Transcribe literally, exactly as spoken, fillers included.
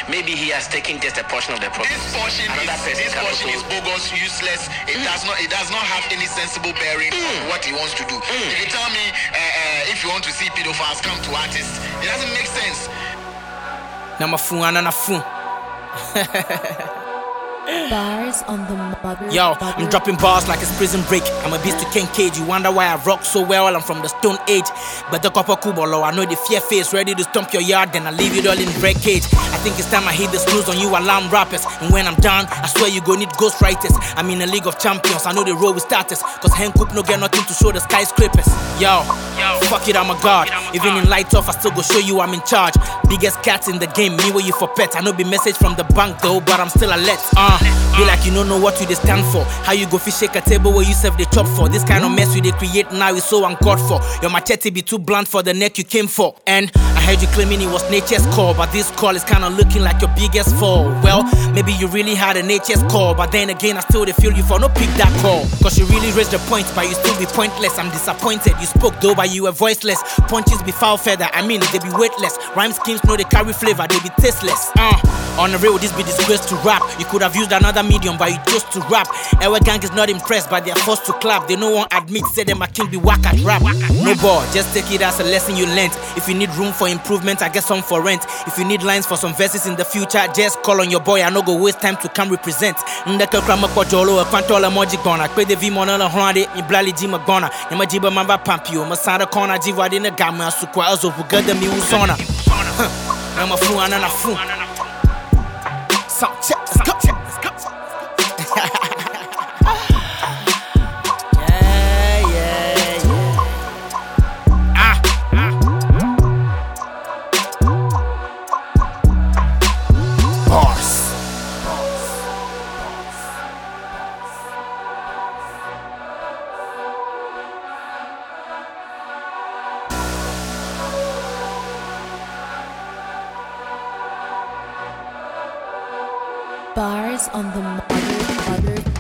maybe he has taken just a portion of the problem. This portion, Another is, person this can portion also- is bogus, useless. It does not it does not have any sensible bearing on what he wants to do. If you tell me uh, uh, if you want to see pedophiles come to artists, it doesn't make sense. Now my phone and a phone. Bars on the mother. Yo, mother. I'm dropping bars like it's prison break. I'm a beast to Ken Cage. You wonder why I rock so well. I'm from the Stone Age. But the copper kubolo, I know the fear face. Ready to stomp your yard, then I leave it all in red cage. I think it's time I hit the snooze on you alarm rappers. And when I'm done, I swear you go need ghost writers. I'm in a league of champions. I know the road with starters. Cause Hankook no get nothing to show the skyscrapers. Yo, Yo. fuck it, I'm a god. Even in light off, I still go show you I'm in charge. Biggest cats in the game, me where you for pet. I know be message from the bank though, but I'm still alert. Uh, be like you don't know what you they stand for. How you go fish shake a table where you serve the chop for? This kind of mess we they create now is so uncalled for. Your machete be too blunt for the neck you came for. And I heard you claiming it was nature's call, but this call is kinda looking like your biggest fall. Well, maybe you really had a nature's call, but then again I still they feel you for no pick that call. Cause you really raised the point, but you still be pointless. I'm disappointed. You spoke though, but you were voiceless. Punches be foul feather, I mean they be weightless. Rhyme schemes know they carry flavor, they be tasteless. Uh, on the real, this be disgrace to rap. You could have used another medium, but you chose to rap. Our gang is not impressed, but they're forced to clap. They no one admit, say them I can be whack at rap. No ball, just take it as a lesson you learned. If you need room for improvement, I get some for rent. If you need lines for some verses in the future, just call on your boy. I no go waste time to come represent. Ndeka krama kwa jolo, a kwantola moji gona. Kwe de vi monala hwande, mi blali jima gona. Nyama jiba mamba pampio, masanda kona jiva dina gama sukwa azo bugada mi uzona. Nama fu anana fu. Sound check, let's go, check, let's go. Yeah, yeah, yeah. Ah, ah. Bars. Bars on the mother. mother.